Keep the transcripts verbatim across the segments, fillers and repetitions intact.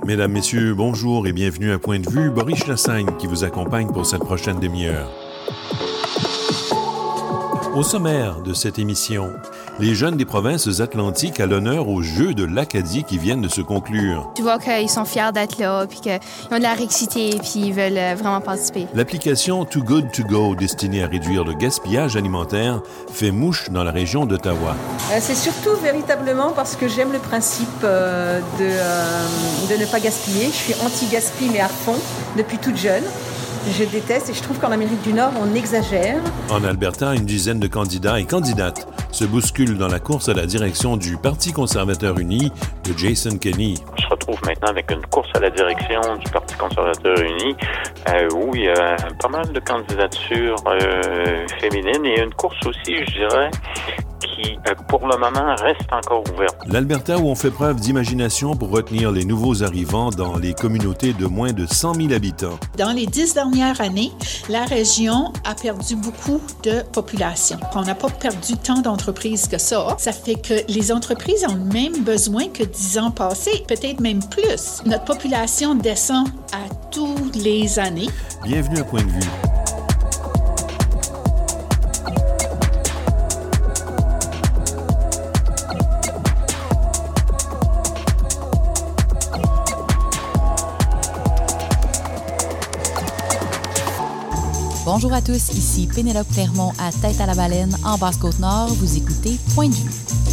Mesdames, Messieurs, bonjour et bienvenue à Point de vue. Boris Lassagne qui vous accompagne pour cette prochaine demi-heure. Au sommaire de cette émission, les jeunes des provinces atlantiques à l'honneur aux Jeux de l'Acadie qui viennent de se conclure. Tu vois qu'ils sont fiers d'être là, puis qu'ils ont de l'air excités, puis ils veulent vraiment participer. L'application Too Good To Go, destinée à réduire le gaspillage alimentaire, fait mouche dans la région d'Ottawa. Euh, c'est surtout véritablement parce que j'aime le principe euh, de, euh, de ne pas gaspiller. Je suis anti-gaspi, mais à fond, depuis toute jeune. Je déteste et je trouve qu'en Amérique du Nord, on exagère. En Alberta, une dizaine de candidats et candidates se bousculent dans la course à la direction du Parti conservateur uni de Jason Kenney. On se retrouve maintenant avec une course à la direction du Parti conservateur uni euh, où il y a pas mal de candidatures euh, féminines et une course aussi, je dirais, qui, pour le moment, reste encore ouverte. L'Alberta où on fait preuve d'imagination pour retenir les nouveaux arrivants dans les communautés de moins de cent mille habitants. Dans les dix dernières années, la région a perdu beaucoup de population. On n'a pas perdu tant d'entreprises que ça. Ça fait que les entreprises ont le même besoin que dix ans passés, peut-être même plus. Notre population descend à toutes les années. Bienvenue à Point de vue. Bonjour à tous, ici Pénélope Clermont à Tête à la Baleine, en Basse-Côte-Nord. Vous écoutez Point de vue.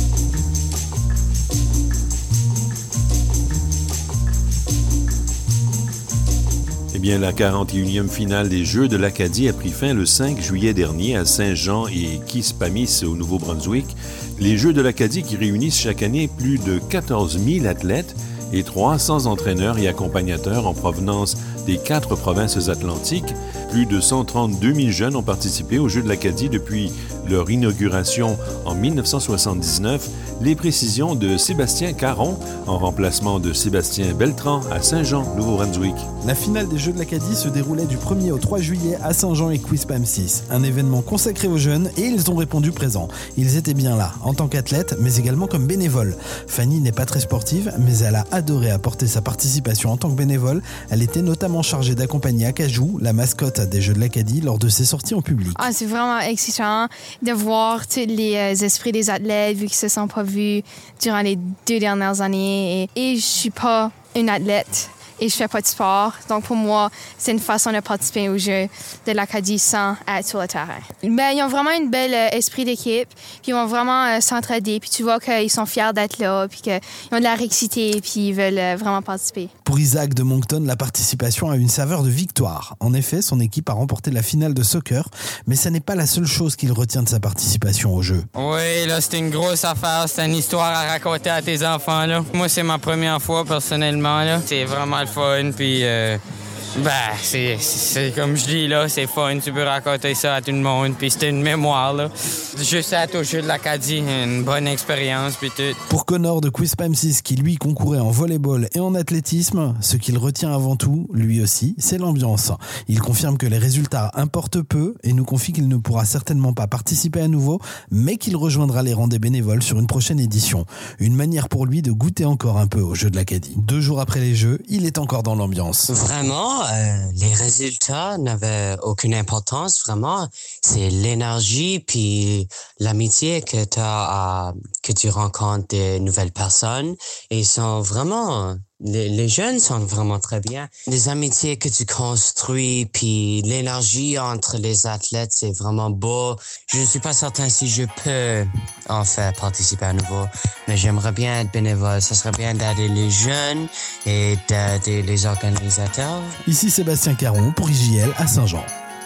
Eh bien, la quarante et unième finale des Jeux de l'Acadie a pris fin le cinq juillet dernier à Saint-Jean et Quispamsis au Nouveau-Brunswick. Les Jeux de l'Acadie qui réunissent chaque année plus de quatorze mille athlètes et trois cents entraîneurs et accompagnateurs en provenance des quatre provinces atlantiques. Plus de cent trente-deux mille jeunes ont participé aux Jeux de l'Acadie depuis leur inauguration en dix-neuf cent soixante-dix-neuf. Les précisions de Sébastien Caron, en remplacement de Sébastien Beltran à Saint-Jean, Nouveau-Brunswick. La finale des Jeux de l'Acadie se déroulait du premier au trois juillet à Saint-Jean et Quispamsis, un événement consacré aux jeunes et ils ont répondu présents. Ils étaient bien là, en tant qu'athlètes, mais également comme bénévoles. Fanny n'est pas très sportive, mais elle a adoré apporter sa participation en tant que bénévole. Elle était notamment chargée d'accompagner Acajou, la mascotte des Jeux de l'Acadie, lors de ses sorties en public. Ah, c'est vraiment excitant de voir tous les euh, esprits des athlètes vu qu'ils se sont pas vus durant les deux dernières années. Et, et je suis pas une athlète et je fais pas de sport. Donc pour moi, c'est une façon de participer aux Jeux de l'Acadie sans être sur le terrain. Ben, ils ont vraiment un bel euh, esprit d'équipe, puis ils vont vraiment euh, s'entraider, puis tu vois qu'ils sont fiers d'être là, puis qu'ils ont de l'air excités, puis ils veulent euh, vraiment participer. Pour Isaac de Moncton, la participation a une saveur de victoire. En effet, son équipe a remporté la finale de soccer, mais ça n'est pas la seule chose qu'il retient de sa participation au jeu. Oui, là, c'est une grosse affaire. C'est une histoire à raconter à tes enfants, là. Moi, c'est ma première fois, personnellement, là. C'est vraiment le fun, puis... Euh... Ben, c'est, c'est comme je dis, là, c'est fun, tu peux raconter ça à tout le monde, puis c'était une mémoire, là. Juste à au Jeu de l'Acadie, une bonne expérience, puis tout. Pour Connor de Quispamsis, qui lui concourait en volleyball et en athlétisme, ce qu'il retient avant tout, lui aussi, c'est l'ambiance. Il confirme que les résultats importent peu et nous confie qu'il ne pourra certainement pas participer à nouveau, mais qu'il rejoindra les rangs des bénévoles sur une prochaine édition. Une manière pour lui de goûter encore un peu au Jeu de l'Acadie. Deux jours après les Jeux, il est encore dans l'ambiance. Vraiment? Euh, les résultats n'avaient aucune importance, vraiment. C'est l'énergie puis l'amitié que tu as, que tu rencontres des nouvelles personnes. Et ils sont vraiment... Les, les jeunes sont vraiment très bien. Les amitiés que tu construis, puis l'énergie entre les athlètes, c'est vraiment beau. Je ne suis pas certain si je peux en faire participer à nouveau, mais j'aimerais bien être bénévole. Ça serait bien d'aider les jeunes et d'aider les organisateurs. Ici Sébastien Caron pour I J L à Saint-Jean.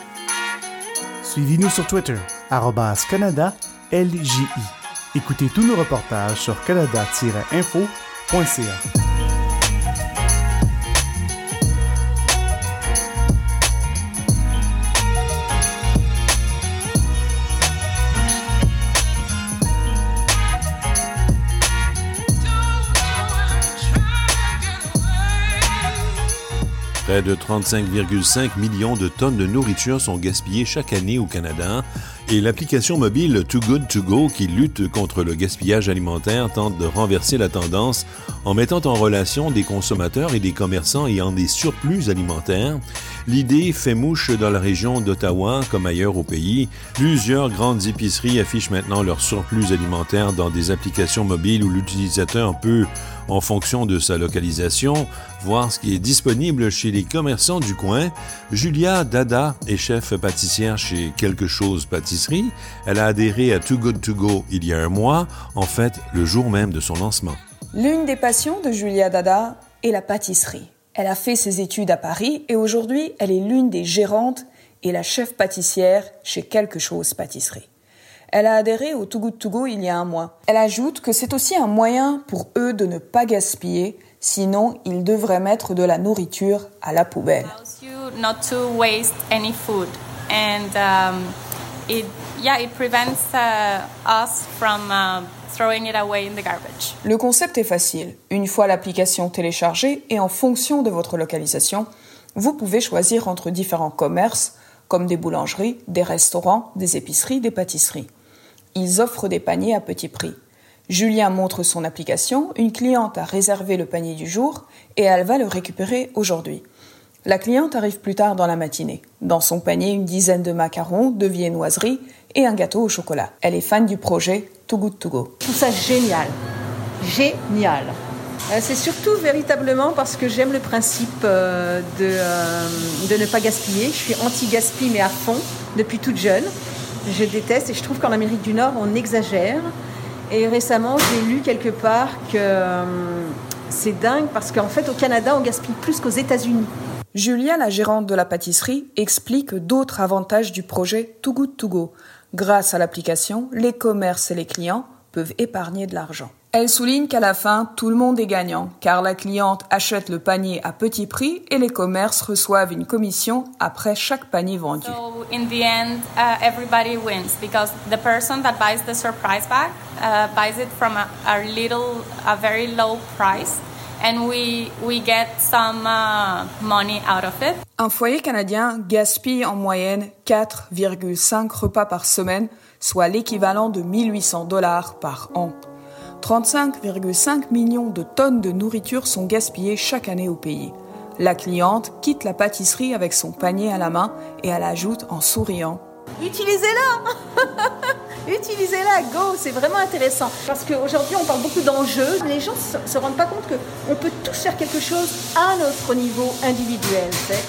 Suivez-nous sur Twitter, arobase Canada L J I. Écoutez tous nos reportages sur canada tiret info point c a. Près de trente-cinq virgule cinq millions de tonnes de nourriture sont gaspillées chaque année au Canada Et l'application mobile Too Good To Go, qui lutte contre le gaspillage alimentaire, tente de renverser la tendance en mettant en relation des consommateurs et des commerçants ayant des surplus alimentaires. L'idée fait mouche dans la région d'Ottawa comme ailleurs au pays. Plusieurs grandes épiceries affichent maintenant leur surplus alimentaire dans des applications mobiles où l'utilisateur peut, en fonction de sa localisation, voir ce qui est disponible chez les commerçants du coin. Julia Dada est chef pâtissière chez Quelque chose Pâtisserie. Elle a adhéré à Too Good To Go il y a un mois, en fait le jour même de son lancement. L'une des passions de Julia Dada est la pâtisserie. Elle a fait ses études à Paris et aujourd'hui elle est l'une des gérantes et la chef pâtissière chez Quelque chose Pâtisserie. Elle a adhéré au Too Good To Go il y a un mois. Elle ajoute que c'est aussi un moyen pour eux de ne pas gaspiller, sinon ils devraient mettre de la nourriture à la poubelle. Not to waste any food, and um, it yeah it prevents uh, us from uh, throwing it away in the garbage. Le concept est facile. Une fois l'application téléchargée et en fonction de votre localisation, vous pouvez choisir entre différents commerces comme des boulangeries, des restaurants, des épiceries, des pâtisseries. Ils offrent des paniers à petit prix. Julien montre son application, une cliente a réservé le panier du jour et elle va le récupérer aujourd'hui. La cliente arrive plus tard dans la matinée. Dans son panier, une dizaine de macarons, de viennoiseries et un gâteau au chocolat. Elle est fan du projet Too Good To Go. Je trouve ça génial. Génial. Euh, c'est surtout véritablement parce que j'aime le principe euh, de, euh, de ne pas gaspiller. Je suis anti-gaspi mais à fond depuis toute jeune. Je déteste et je trouve qu'en Amérique du Nord, on exagère. Et récemment, j'ai lu quelque part que euh, c'est dingue parce qu'en fait, au Canada, on gaspille plus qu'aux États-Unis. Julia, la gérante de la pâtisserie, explique d'autres avantages du projet Too Good To Go. Grâce à l'application, les commerces et les clients peuvent épargner de l'argent. Elle souligne qu'à la fin, tout le monde est gagnant, car la cliente achète le panier à petit prix et les commerces reçoivent une commission après chaque panier vendu. So in the end, uh, everybody wins because the person that buys the surprise bag uh, buys it from a, a little, a very low price, and we we get some uh, money out of it. Un foyer canadien gaspille en moyenne quatre virgule cinq repas par semaine, soit l'équivalent de mille huit cents dollars par an. trente-cinq virgule cinq millions de tonnes de nourriture sont gaspillées chaque année au pays. La cliente quitte la pâtisserie avec son panier à la main et elle ajoute en souriant « Utilisez-la Utilisez-la, go, c'est vraiment intéressant. Parce qu'aujourd'hui, on parle beaucoup d'enjeux. Les gens ne se, se rendent pas compte qu'on peut tous faire quelque chose à notre niveau individuel. C'est...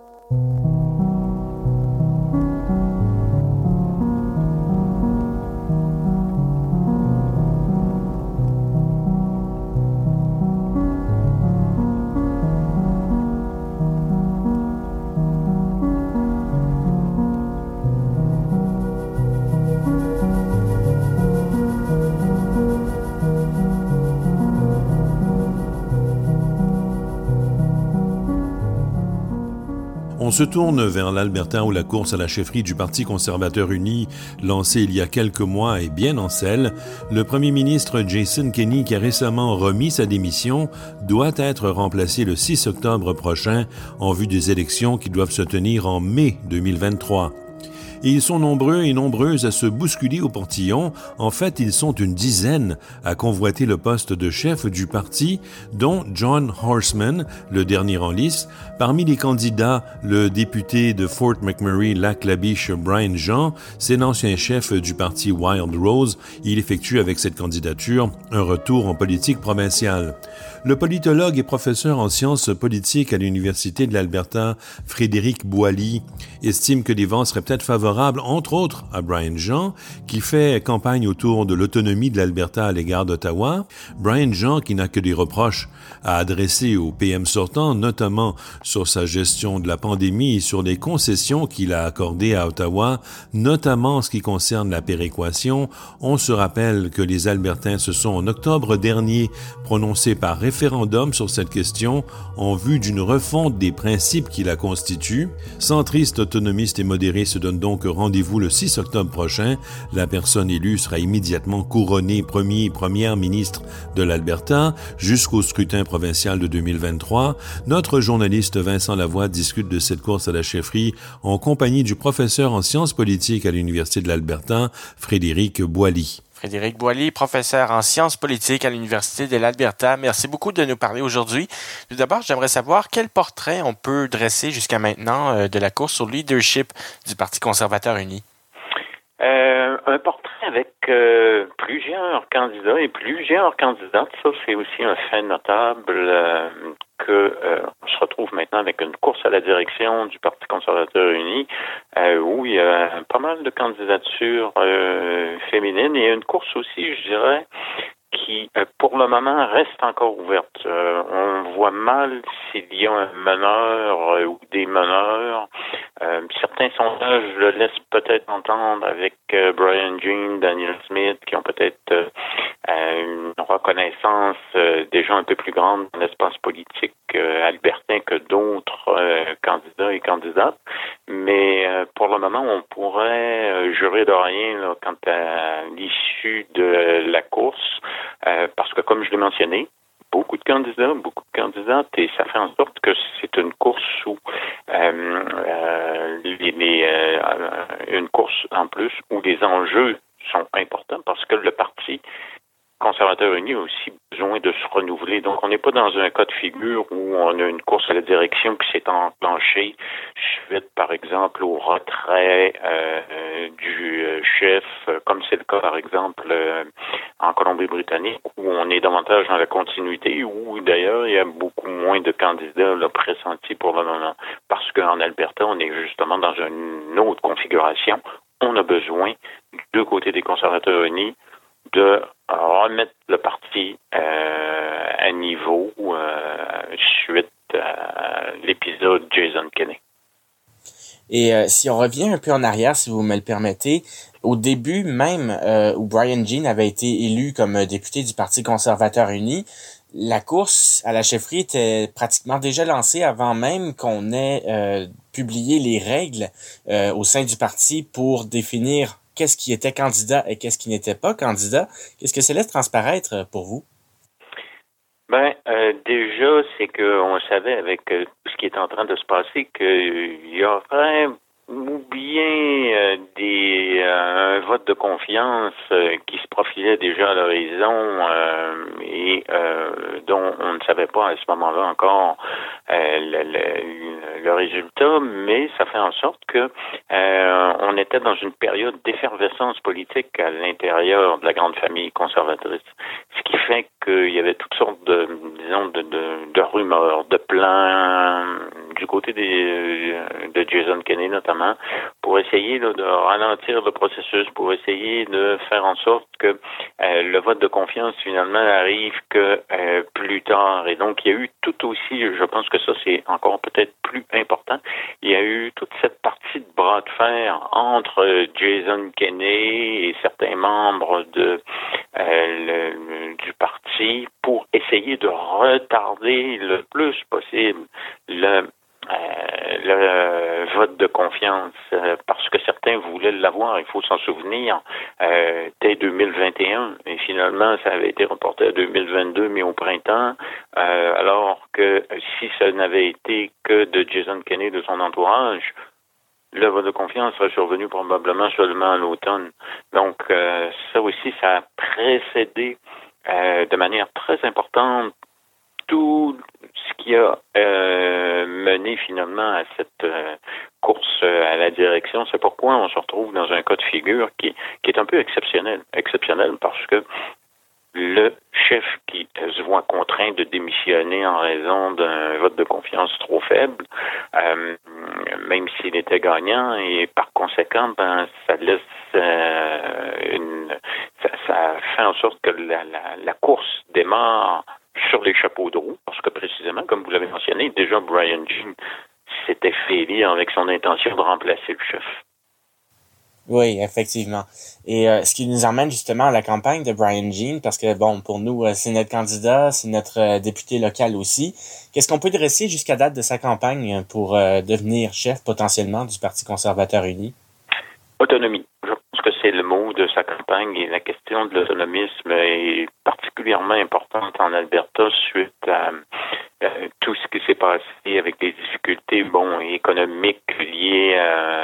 On se tourne vers l'Alberta où la course à la chefferie du Parti conservateur uni, lancée il y a quelques mois, est bien en selle. Le premier ministre Jason Kenney, qui a récemment remis sa démission, doit être remplacé le six octobre prochain en vue des élections qui doivent se tenir en mai deux mille vingt-trois. Et ils sont nombreux et nombreuses à se bousculer au portillon. En fait, ils sont une dizaine à convoiter le poste de chef du parti, dont John Horseman, le dernier en liste. Parmi les candidats, le député de Fort McMurray, Lac-La-Biche, Brian Jean, c'est l'ancien chef du parti Wild Rose. Il effectue avec cette candidature un retour en politique provinciale. Le politologue et professeur en sciences politiques à l'Université de l'Alberta, Frédéric Boilly, estime que les vents seraient peut-être favorables, entre autres, à Brian Jean, qui fait campagne autour de l'autonomie de l'Alberta à l'égard d'Ottawa. Brian Jean, qui n'a que des reproches à adresser au P M sortant, notamment sur sa gestion de la pandémie et sur les concessions qu'il a accordées à Ottawa, notamment en ce qui concerne la péréquation. On se rappelle que les Albertains se sont en octobre dernier prononcés par référendum sur cette question en vue d'une refonte des principes qui la constituent. Centristes, autonomistes et modérés se donnent donc Donc, rendez-vous le six octobre prochain. La personne élue sera immédiatement couronnée premier, première ministre de l'Alberta jusqu'au scrutin provincial de deux mille vingt-trois. Notre journaliste Vincent Lavoie discute de cette course à la chefferie en compagnie du professeur en sciences politiques à l'Université de l'Alberta, Frédéric Boily. Frédéric Boily, professeur en sciences politiques à l'Université de l'Alberta. Merci beaucoup de nous parler aujourd'hui. Tout d'abord, j'aimerais savoir quel portrait on peut dresser jusqu'à maintenant euh, de la course au leadership du Parti conservateur uni. Euh, un portrait avec euh, plusieurs candidats et plusieurs candidates. Ça, c'est aussi un fait notable euh, que euh, on se retrouve maintenant avec une course à la direction du Parti conservateur uni euh, où il y a pas mal de candidatures euh, féminines et une course aussi, je dirais, qui, euh, pour le moment, reste encore ouverte. Euh, on voit mal s'il y a un meneur euh, ou des meneurs. Euh, certains sondages le laissent peut-être entendre avec euh, Brian Jean, Daniel Smith, qui ont peut-être euh, une reconnaissance euh, déjà un peu plus grande dans l'espace politique euh, albertain que d'autres euh, candidats et candidates. Mais euh, pour le moment, on pourrait euh, jurer de rien là, quant à l'issue de la course, euh, parce que comme je l'ai mentionné, beaucoup de candidats, beaucoup de candidates, et ça fait en sorte que c'est une course où euh, euh, les, les, euh, une course en plus où les enjeux sont importants parce que le parti conservateur uni a aussi besoin de se renouveler. Donc, on n'est pas dans un cas de figure où on a une course à la direction qui s'est enclenchée suite, par exemple, au retrait euh, du chef, comme c'est le cas, par exemple, euh, en Colombie-Britannique, où on est davantage dans la continuité, où, d'ailleurs, il y a beaucoup moins de candidats là, pressentis pour le moment. Parce qu'en Alberta, on est justement dans une autre configuration. On a besoin, du côté des conservateurs unis, de remettre le parti euh, à niveau euh, suite à l'épisode Jason Kenney. Et euh, si on revient un peu en arrière, si vous me le permettez, au début même euh, où Brian Jean avait été élu comme député du Parti conservateur uni, la course à la chefferie était pratiquement déjà lancée avant même qu'on ait euh, publié les règles euh, au sein du parti pour définir qu'est-ce qui était candidat et qu'est-ce qui n'était pas candidat. Qu'est-ce que ça laisse transparaître pour vous? Ben, euh, déjà, c'est qu'on savait avec euh, ce qui est en train de se passer qu'il y aurait ou bien euh, des, euh, un vote de confiance euh, qui se profilait déjà à l'horizon euh, et euh, dont on ne savait pas à ce moment-là encore euh, le, le, le résultat, mais ça fait en sorte que euh, on était dans une période d'effervescence politique à l'intérieur de la grande famille conservatrice, ce qui fait qu'il y avait toutes sortes de, disons, de, de, de rumeurs, de plans du côté des, de Jason Kenney notamment, pour essayer là, de ralentir le processus, pour essayer de faire en sorte que euh, le vote de confiance finalement arrive que euh, plus tard. Et donc, il y a eu tout aussi, je pense que ça c'est encore peut-être plus important, il y a eu toute cette partie de bras de fer entre Jason Kenney et certains membres de euh, le, du parti pour essayer de retarder le plus possible le Euh, le vote de confiance, euh, parce que certains voulaient l'avoir, il faut s'en souvenir, euh, dès deux mille vingt et un, et finalement ça avait été reporté à deux mille vingt-deux, mais au printemps, euh, alors que si ça n'avait été que de Jason Kenney, de son entourage, le vote de confiance serait survenu probablement seulement à l'automne. Donc euh, ça aussi, ça a précédé euh, de manière très importante tout ce qui a euh, mené finalement à cette euh, course euh, à la direction. C'est pourquoi on se retrouve dans un cas de figure qui, qui est un peu exceptionnel. Exceptionnel parce que le chef qui se voit contraint de démissionner en raison d'un vote de confiance trop faible, euh, même s'il était gagnant, et par conséquent, ben, ça laisse euh, une, ça, ça fait en sorte que la, la, la course démarre sur les chapeaux de roue, parce que précisément, comme vous l'avez mentionné, déjà Brian Jean s'était fait élire avec son intention de remplacer le chef. Oui, effectivement. Et euh, ce qui nous emmène justement à la campagne de Brian Jean, parce que bon, pour nous, euh, c'est notre candidat, c'est notre euh, député local aussi. Qu'est-ce qu'on peut dresser jusqu'à date de sa campagne pour euh, devenir chef potentiellement du Parti conservateur uni? autonomie. Je pense que c'est le mot de sa campagne et la question de l'autonomisme est particulièrement importante en Alberta suite à euh, tout ce qui s'est passé avec les difficultés bon, économiques liées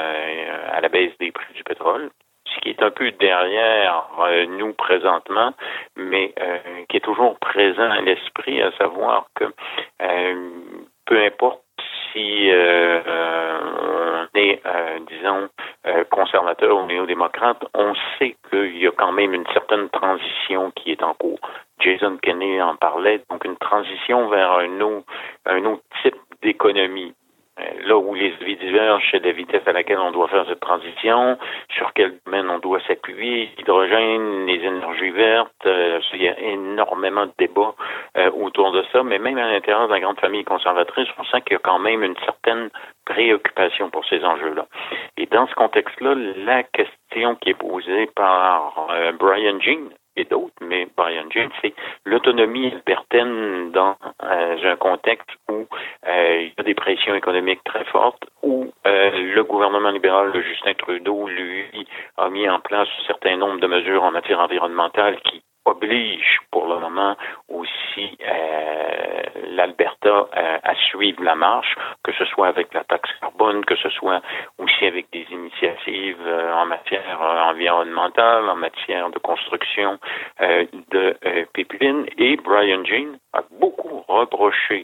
à, à la baisse des prix du pétrole, ce qui est un peu derrière euh, nous présentement, mais euh, qui est toujours présent à l'esprit, à savoir que euh, peu importe si euh, euh, on est, euh, disons, euh, conservateur ou néo-démocrate, on sait qu'il y a quand même une certaine transition qui est en cours. Jason Kenney en parlait, donc une transition vers un autre, un autre type d'économie. Là où les avis divergent, c'est la vitesse à laquelle on doit faire cette transition, sur quel domaine on doit s'appuyer, l'hydrogène, les énergies vertes, euh, il y a énormément de débats euh, autour de ça, mais même à l'intérieur de la grande famille conservatrice, on sent qu'il y a quand même une certaine préoccupation pour ces enjeux-là. Et dans ce contexte-là, la question qui est posée par euh, Brian Jean et d'autres, mais Brian Jean, c'est l'autonomie albertaine dans euh, un contexte où euh, il y a des pressions économiques très fortes, où euh, le gouvernement libéral de Justin Trudeau, lui, a mis en place un certain nombre de mesures en matière environnementale qui oblige pour le moment aussi euh, l'Alberta euh, à suivre la marche, que ce soit avec la taxe carbone, que ce soit aussi avec des initiatives euh, en matière euh, environnementale, en matière de construction euh, de euh, pipelines. Et Brian Jean a beaucoup reproché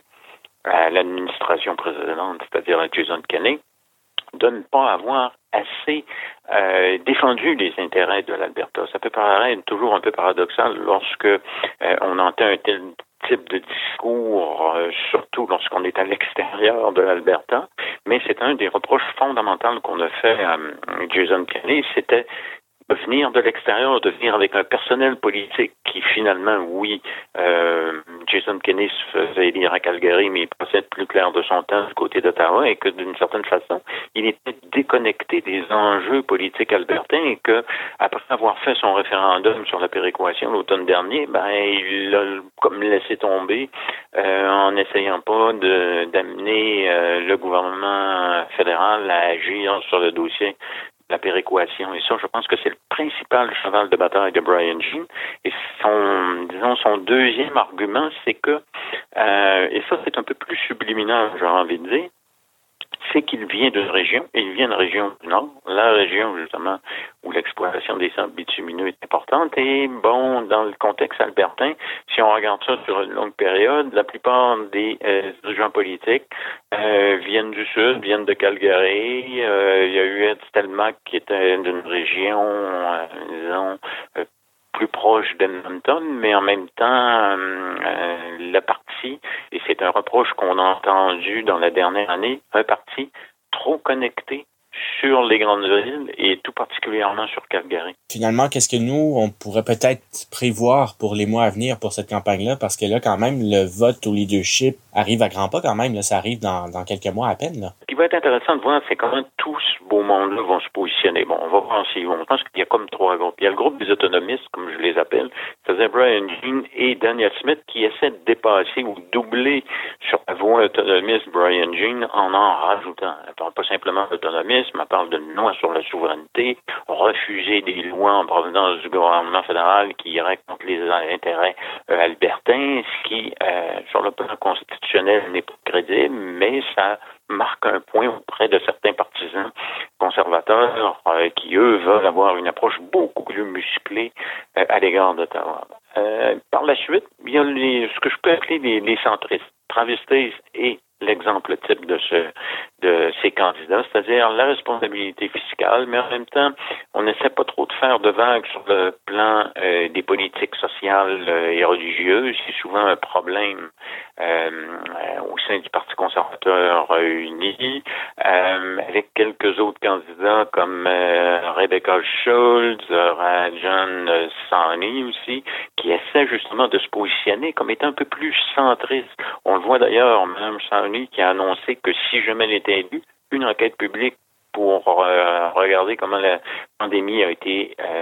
à l'administration précédente, c'est-à-dire à Jason Kenney, de ne pas avoir assez euh, défendu les intérêts de l'Alberta. Ça peut paraître toujours un peu paradoxal lorsque euh, on entend un tel type de discours, euh, surtout lorsqu'on est à l'extérieur de l'Alberta, mais c'est un des reproches fondamentaux qu'on a fait à Jason Kenney, c'était de venir de l'extérieur, de venir avec un personnel politique qui finalement, oui, euh, Jason Kenney se faisait élire à Calgary, mais il passait plus clair de son temps du côté d'Ottawa et que d'une certaine façon, il était déconnecté des enjeux politiques albertains et que, après avoir fait son référendum sur la péréquation l'automne dernier, ben, il l'a comme laissé tomber euh, en n'essayant pas de, d'amener euh, le gouvernement fédéral à agir sur le dossier la péréquation. Et ça, je pense que c'est le principal cheval de bataille de Brian Jean. Et son, disons, son deuxième argument, c'est que, euh, et ça, c'est un peu plus subliminal, j'aurais envie de dire, c'est qu'il vient d'une région, et il vient d'une région du Nord, la région, justement, où l'exploitation des sables bitumineux est importante. Et bon, dans le contexte albertain, si on regarde ça sur une longue période, la plupart des euh, dirigeants politiques euh, viennent du Sud, viennent de Calgary. Euh, il y a eu Ed Stelmach qui était d'une région, euh, disons, euh, plus proche d'Edmonton, mais en même temps, euh, euh, le parti, et c'est un reproche qu'on a entendu dans la dernière année, un parti trop connecté sur les grandes villes et tout particulièrement sur Calgary. Finalement, qu'est-ce que nous, on pourrait peut-être prévoir pour les mois à venir pour cette campagne-là? Parce que là, quand même, le vote au leadership arrive à grands pas quand même. Là, ça arrive dans, dans quelques mois à peine. Là. Ce qui va être intéressant de voir, c'est comment tout ce beau monde-là vont se positionner. Bon, on va voir s'ils vont. Je pense qu'il y a comme trois groupes. Il y a le groupe des autonomistes, comme je les appelle, c'est-à-dire Brian Jean et Daniel Smith, qui essaient de dépasser ou doubler sur la voie autonomiste Brian Jean en en rajoutant. Elle parle pas simplement d'autonomisme, elle parle de loi sur la souveraineté, refuser des lois en provenance du gouvernement fédéral qui iraient contre les intérêts euh, albertains, ce qui, euh, sur le plan constitutionnel, n'est pas crédible, mais ça marque un point auprès de certains partisans conservateurs euh, qui, eux, veulent avoir une approche beaucoup plus musclée euh, à l'égard d'Ottawa. Euh, par la suite, il y a les, ce que je peux appeler les, les centristes. Travis Stace est l'exemple type de ce de ces candidats, c'est-à-dire la responsabilité fiscale, mais en même temps, on n'essaie pas trop de faire de vagues sur le plan euh, des politiques sociales euh, et religieuses. C'est souvent un problème euh, au sein du Parti conservateur euh, uni, euh, avec quelques autres candidats comme euh, Rebecca Schultz, euh, John Sawney aussi, qui essaient justement de se positionner comme étant un peu plus centriste. On le voit d'ailleurs, Mme Sawney qui a annoncé que si jamais elle était élue, une enquête publique pour euh, regarder comment la pandémie a été, euh,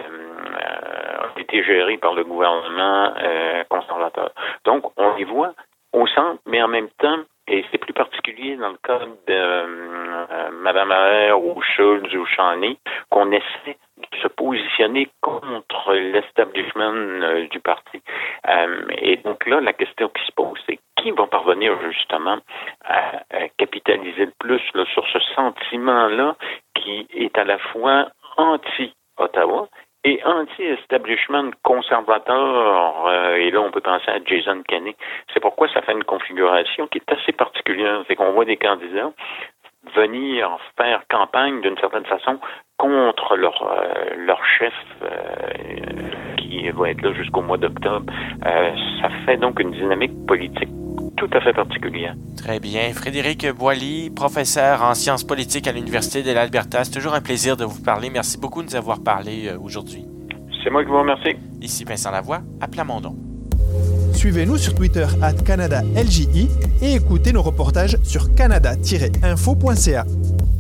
a été gérée par le gouvernement euh, conservateur. Donc, on les voit au centre, mais en même temps, Et c'est plus particulier dans le cas de euh, Mme Maher ou Schulz ou Chani, qu'on essaie de se positionner contre l'establishment euh, du parti. Euh, et donc là, la question qui se pose, c'est qui va parvenir justement à, à capitaliser le plus là, sur ce sentiment-là qui est à la fois anti-Ottawa et anti-establishment conservateur, euh, et là on peut penser à Jason Kenney. C'est pourquoi ça fait une configuration qui est assez particulière. C'est qu'on voit des candidats venir faire campagne d'une certaine façon contre leur euh, leur chef euh, qui va être là jusqu'au mois d'octobre. Euh, ça fait donc une dynamique politique tout à fait particulière. Très bien. Frédéric Boily, professeur en sciences politiques à l'Université de l'Alberta. C'est toujours un plaisir de vous parler. Merci beaucoup de nous avoir parlé euh, aujourd'hui. C'est moi qui vous remercie. Ici Vincent Lavoie, à Plamondon. Suivez-nous sur Twitter arobase Canada L J I et écoutez nos reportages sur canada tiret info point c a.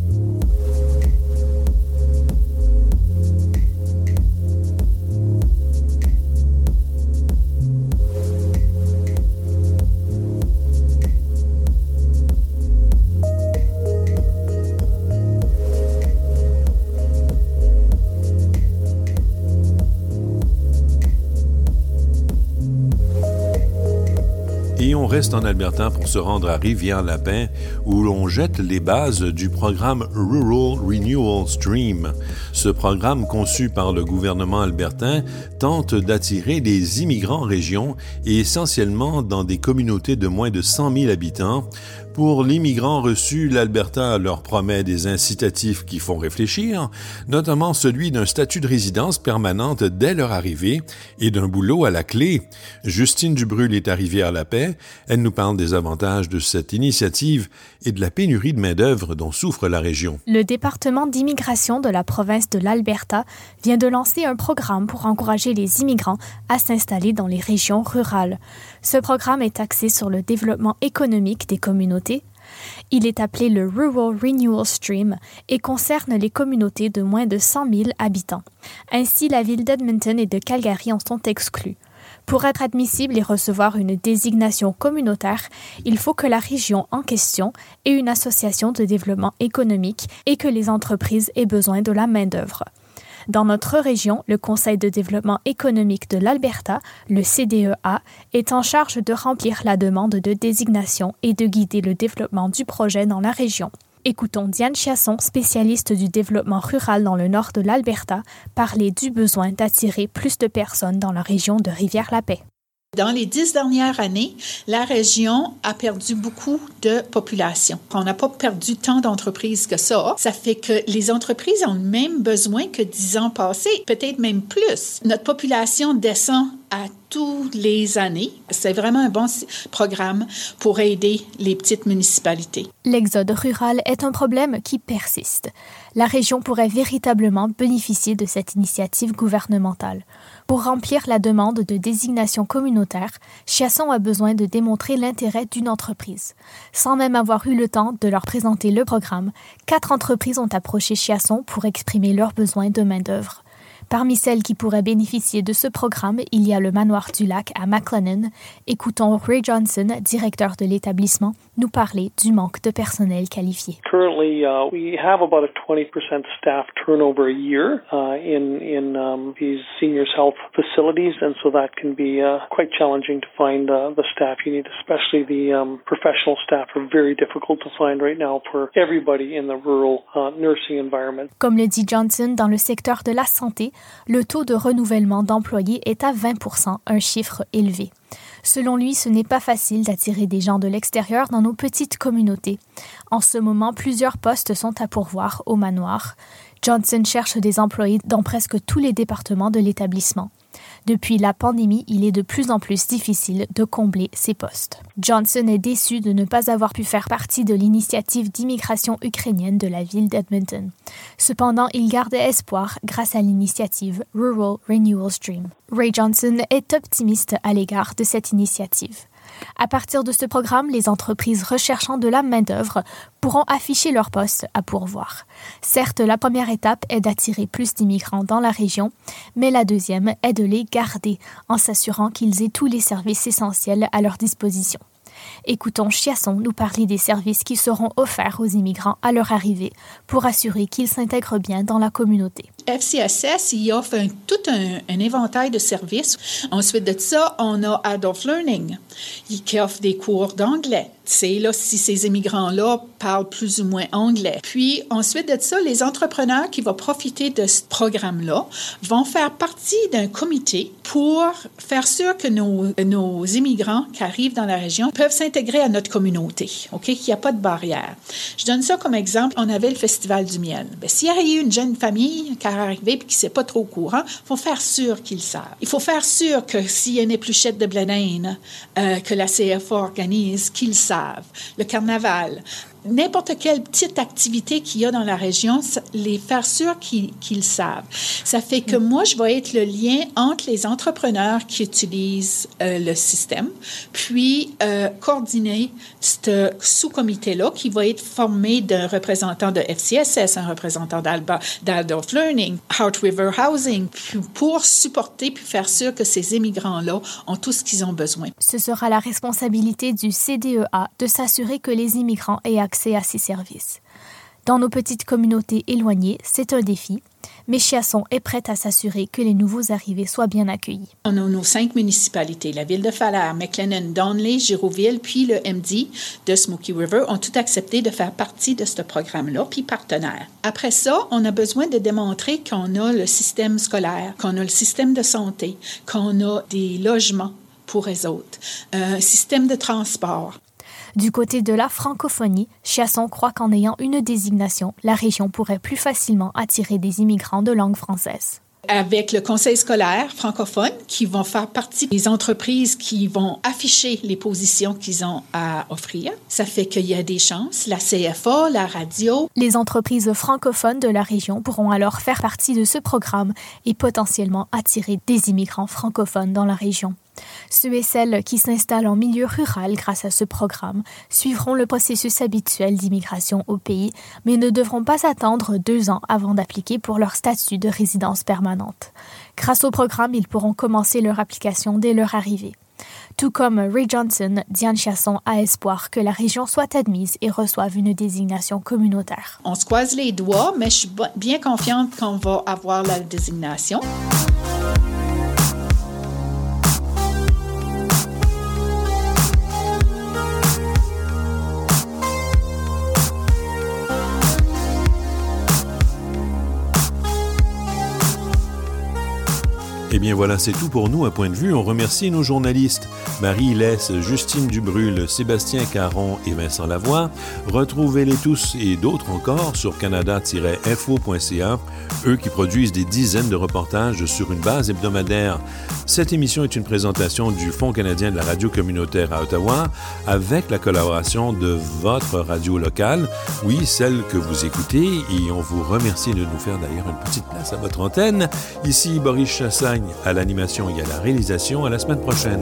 Et on reste en Alberta pour se rendre à Rivière-Lapin, où l'on jette les bases du programme Rural Renewal Stream. Ce programme, conçu par le gouvernement albertain, tente d'attirer des immigrants en région et essentiellement dans des communautés de moins de cent mille habitants. Pour les migrants reçus, l'Alberta leur promet des incitatifs qui font réfléchir, notamment celui d'un statut de résidence permanente dès leur arrivée et d'un boulot à la clé. Justine Dubrul est à Rivière-la-Paix. Elle nous parle des avantages de cette initiative et de la pénurie de main-d'œuvre dont souffre la région. Le département d'immigration de la province de l'Alberta vient de lancer un programme pour encourager les immigrants à s'installer dans les régions rurales. Ce programme est axé sur le développement économique des communautés. Il est appelé le Rural Renewal Stream et concerne les communautés de moins de cent mille habitants. Ainsi, la ville d'Edmonton et de Calgary en sont exclues. Pour être admissible et recevoir une désignation communautaire, il faut que la région en question ait une association de développement économique et que les entreprises aient besoin de la main-d'œuvre. Dans notre région, le Conseil de développement économique de l'Alberta, le C D E A, est en charge de remplir la demande de désignation et de guider le développement du projet dans la région. Écoutons Diane Chiasson, spécialiste du développement rural dans le nord de l'Alberta, parler du besoin d'attirer plus de personnes dans la région de Rivière-la-Paix. Dans les dix dernières années, la région a perdu beaucoup de population. On n'a pas perdu tant d'entreprises que ça. Ça fait que les entreprises ont le même besoin que dix ans passés, peut-être même plus. Notre population descend à toutes les années. C'est vraiment un bon programme pour aider les petites municipalités. L'exode rural est un problème qui persiste. La région pourrait véritablement bénéficier de cette initiative gouvernementale. Pour remplir la demande de désignation communautaire, Chiasson a besoin de démontrer l'intérêt d'une entreprise. Sans même avoir eu le temps de leur présenter le programme, quatre entreprises ont approché Chiasson pour exprimer leurs besoins de main-d'œuvre. Parmi celles qui pourraient bénéficier de ce programme, il y a le Manoir du Lac à McLennan. Écoutons Ray Johnson, directeur de l'établissement, nous parler du manque de personnel qualifié. Currently, uh, we have about a twenty percent staff turnover a year uh, in in um, these seniors' health facilities, and so that can be uh, quite challenging to find uh, the staff you need, especially the um, professional staff are very difficult to find right now for everybody in the rural uh, nursing environment. Comme le dit Johnson, dans le secteur de la santé, le taux de renouvellement d'employés est à vingt pour cent, un chiffre élevé. Selon lui, ce n'est pas facile d'attirer des gens de l'extérieur dans nos petites communautés. En ce moment, plusieurs postes sont à pourvoir au manoir. Johnson cherche des employés dans presque tous les départements de l'établissement. Depuis la pandémie, il est de plus en plus difficile de combler ces postes. Johnson est déçu de ne pas avoir pu faire partie de l'initiative d'immigration ukrainienne de la ville d'Edmonton. Cependant, il garde espoir grâce à l'initiative Rural Renewal Stream. Ray Johnson est optimiste à l'égard de cette initiative. À partir de ce programme, les entreprises recherchant de la main-d'œuvre pourront afficher leurs postes à pourvoir. Certes, la première étape est d'attirer plus d'immigrants dans la région, mais la deuxième est de les garder en s'assurant qu'ils aient tous les services essentiels à leur disposition. Écoutons Chiasson nous parler des services qui seront offerts aux immigrants à leur arrivée pour assurer qu'ils s'intègrent bien dans la communauté. F C S S, il offre un, tout un, un éventail de services. Ensuite de ça, on a Adult Learning, qui offre des cours d'anglais. C'est là si ces immigrants-là parlent plus ou moins anglais. Puis ensuite de ça, les entrepreneurs qui vont profiter de ce programme-là vont faire partie d'un comité pour faire sûr que nos, nos immigrants qui arrivent dans la région peuvent s'intégrer à notre communauté, OK? Qu'il n'y a pas de barrière. Je donne ça comme exemple. On avait le Festival du miel. Bien, s'il y a eu une jeune famille qui est arrivée et qui ne sait pas trop au courant, il faut faire sûr qu'ils savent. Il faut faire sûr que s'il y a une épluchette de blé d'Inde euh, que la C F A organise, qu'ils savent. Le carnaval, n'importe quelle petite activité qu'il y a dans la région, les faire sûr qu'ils, qu'ils savent. Ça fait que moi, je vais être le lien entre les entrepreneurs qui utilisent euh, le système, puis euh, coordonner ce sous-comité-là qui va être formé d'un représentant de F C S S, un représentant d'Alba, d'Adult Learning, Heart River Housing, pour supporter puis faire sûr que ces immigrants-là ont tout ce qu'ils ont besoin. Ce sera la responsabilité du C D E A de s'assurer que les immigrants aient accès à ces services. Dans nos petites communautés éloignées, c'est un défi, mais Chiasson est prête à s'assurer que les nouveaux arrivés soient bien accueillis. On a nos cinq municipalités, la ville de Falaise, McLennan, Donley, Girouville, puis le M D de Smoky River ont tout accepté de faire partie de ce programme-là, puis partenaires. Après ça, on a besoin de démontrer qu'on a le système scolaire, qu'on a le système de santé, qu'on a des logements pour eux autres, un système de transport. Du côté de la francophonie, Chiasson croit qu'en ayant une désignation, la région pourrait plus facilement attirer des immigrants de langue française. Avec le conseil scolaire francophone qui vont faire partie des entreprises qui vont afficher les positions qu'ils ont à offrir. Ça fait qu'il y a des chances. La C F A, la radio. Les entreprises francophones de la région pourront alors faire partie de ce programme et potentiellement attirer des immigrants francophones dans la région. Ceux et celles qui s'installent en milieu rural grâce à ce programme suivront le processus habituel d'immigration au pays, mais ne devront pas attendre deux ans avant d'appliquer pour leur statut de résidence permanente. Grâce au programme, ils pourront commencer leur application dès leur arrivée. Tout comme Ray Johnson, Diane Chiasson a espoir que la région soit admise et reçoive une désignation communautaire. On se croise les doigts, mais je suis bien confiante qu'on va avoir la désignation. Eh bien voilà, c'est tout pour nous à Point de vue. On remercie nos journalistes Marie Lesse, Justine Dubrul, Sébastien Caron et Vincent Lavoie. Retrouvez-les tous et d'autres encore sur canada tiret info point c a, eux qui produisent des dizaines de reportages sur une base hebdomadaire. Cette émission est une présentation du Fonds canadien de la radio communautaire à Ottawa avec la collaboration de votre radio locale, oui, celle que vous écoutez, et on vous remercie de nous faire d'ailleurs une petite place à votre antenne. Ici Boris Chassagne à l'animation et à la réalisation. À la semaine prochaine.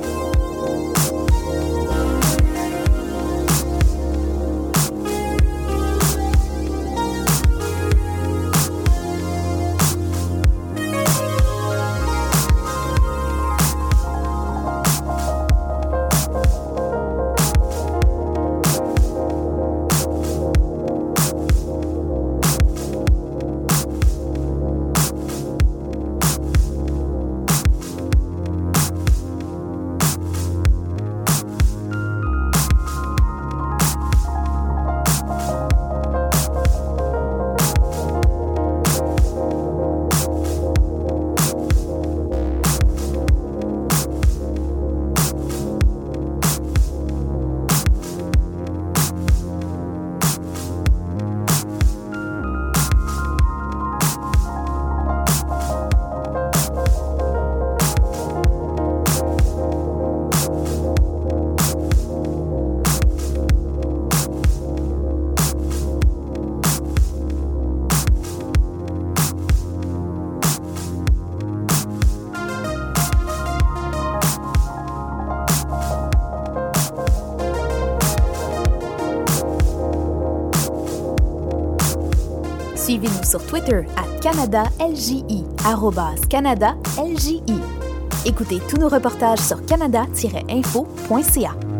Suivez-nous sur Twitter à Canada L J I, arrobas Canada L J I. Écoutez tous nos reportages sur canada tiret info point c a.